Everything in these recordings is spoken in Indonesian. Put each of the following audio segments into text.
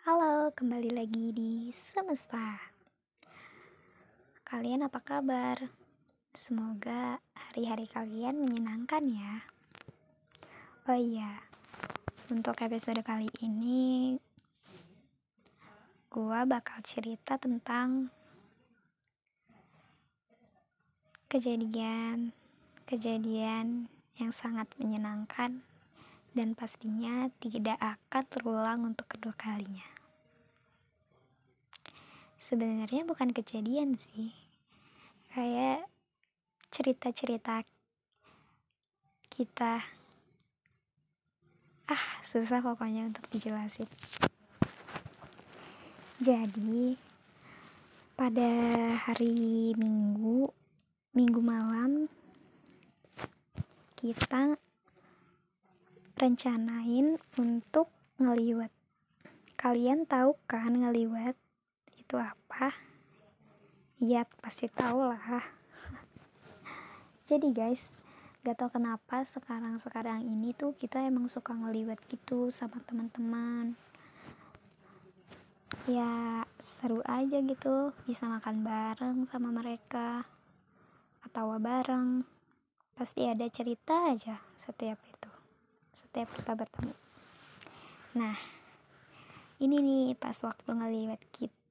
Halo, kembali lagi di Semesta. Kalian apa kabar? Semoga hari-hari kalian menyenangkan ya. Oh iya, untuk episode kali ini gua bakal cerita tentang kejadian yang sangat menyenangkan dan pastinya tidak akan terulang untuk kedua kalinya. Sebenarnya bukan kejadian sih, kayak cerita-cerita kita. Susah pokoknya untuk dijelasin. Jadi pada hari Minggu malam kita rencanain untuk ngeliwat. Kalian tahu kan ngeliwat itu apa? Iya, pasti tahu lah. Jadi guys, gak tau kenapa sekarang ini tuh kita emang suka ngeliwat gitu sama teman-teman. Ya seru aja gitu, bisa makan bareng sama mereka, ketawa bareng, pasti ada cerita aja setiap kita bertemu. Nah, ini nih pas waktu ngeliwat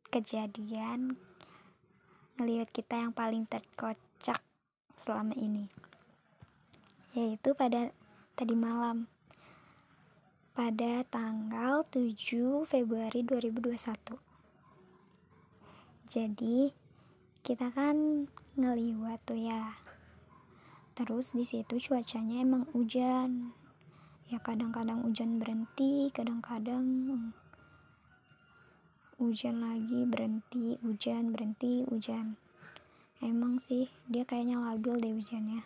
kita yang paling terkocak selama ini, yaitu pada tadi malam, pada tanggal 7 Februari 2021. Jadi kita kan ngeliwat tuh ya, terus di situ cuacanya emang hujan ya, kadang-kadang hujan berhenti, kadang-kadang hujan lagi, berhenti, hujan. Emang sih dia kayaknya labil deh hujannya.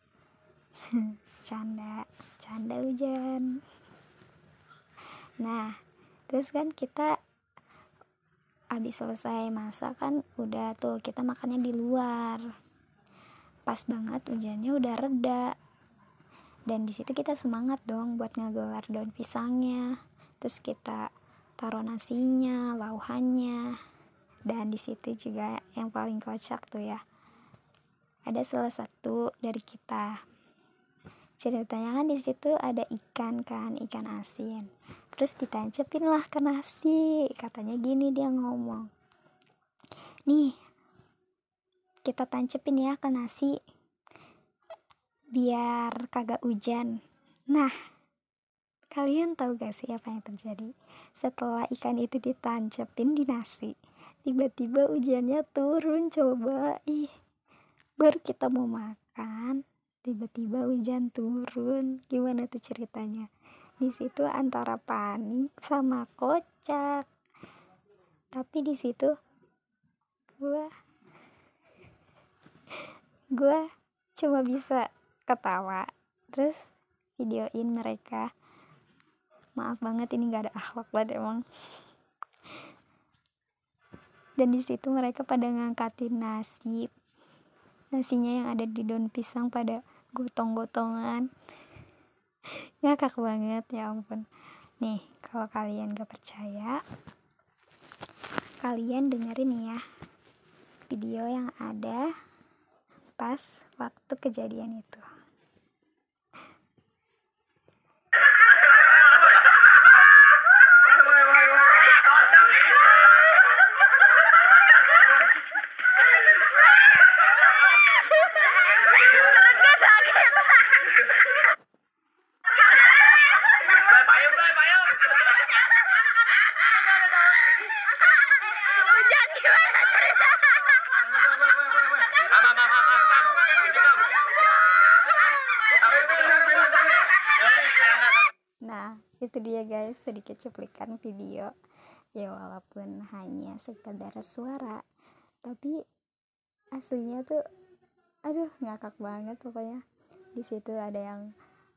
canda hujan. Nah, terus kan kita habis selesai masak kan, udah tuh kita makannya di luar. Pas banget hujannya udah reda. Dan di situ kita semangat dong buat ngegelar daun pisangnya. Terus kita taruh nasinya, lauhannya. Dan di situ juga yang paling kocak tuh ya, ada salah satu dari kita. Ceritanya kan di situ ada ikan asin. Terus ditancepin lah ke nasi. Katanya gini dia ngomong, nih kita tancepin ya ke nasi biar kagak hujan. Nah, kalian tahu gak sih apa yang terjadi? Setelah ikan itu ditancepin di nasi, tiba-tiba hujannya turun. Coba, baru kita mau makan, tiba-tiba hujan turun. Gimana tuh ceritanya? Di situ antara panik sama kocak. Tapi di situ gue cuma bisa ketawa, terus videoin mereka. Maaf banget ini gak ada akhlak banget emang. Dan di situ mereka pada ngangkatin nasinya yang ada di daun pisang, pada gotong-gotongan. Ngakak banget, ya ampun. Nih, kalau kalian gak percaya, kalian dengerin ya video yang ada pas waktu kejadian itu. Nah, itu dia guys, sedikit cuplikan video. Ya walaupun hanya sekedar suara, tapi aslinya tuh ngakak banget pokoknya. Di situ ada yang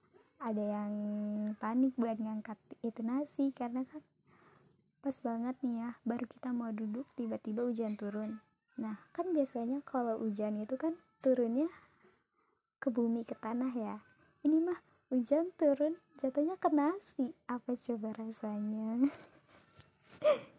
panik buat ngangkat itu nasi, karena kan pas banget nih ya, baru kita mau duduk tiba-tiba hujan turun. Nah, kan biasanya kalau hujan itu kan turunnya ke bumi, ke tanah ya. Ini mah hujan turun jatuhnya ke nasi. Apa coba rasanya?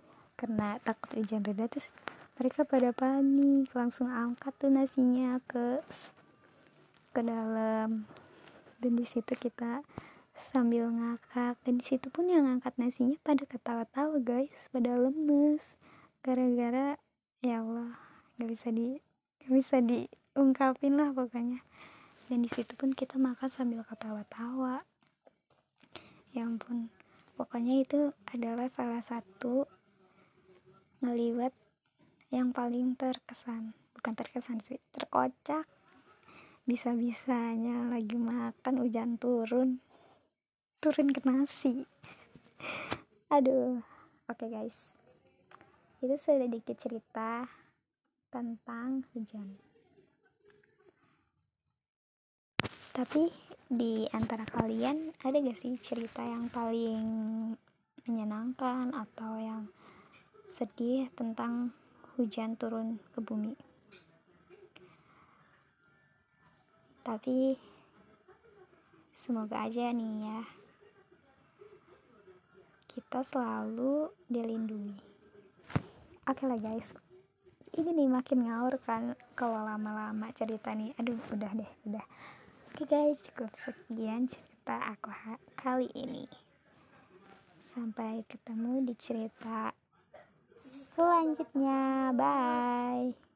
karena takut hujan reda, terus mereka pada panik, langsung angkat tuh nasinya ke dalam. Dan di situ kita sambil ngakak, dan di situ pun yang ngangkat nasinya pada ketawa-tawa guys, pada lemes gara-gara, ya Allah, nggak bisa diungkapin lah pokoknya. Dan di situ pun kita makan sambil ketawa-tawa, ya ampun. Pokoknya itu adalah salah satu ngeliwat yang paling bukan terkesan sih, terkocak. Bisa-bisanya lagi makan hujan turun ke nasi. Aduh. Oke guys, itu sedikit cerita tentang hujan. Tapi di antara kalian ada gak sih cerita yang paling menyenangkan atau yang sedih tentang hujan turun ke bumi? Tapi semoga aja nih ya, kita selalu dilindungi. Oke lah guys, ini nih makin ngawur kan kalau lama-lama cerita nih. Aduh, udah. Oke guys, cukup sekian cerita aku kali ini. Sampai ketemu di cerita selanjutnya. Bye.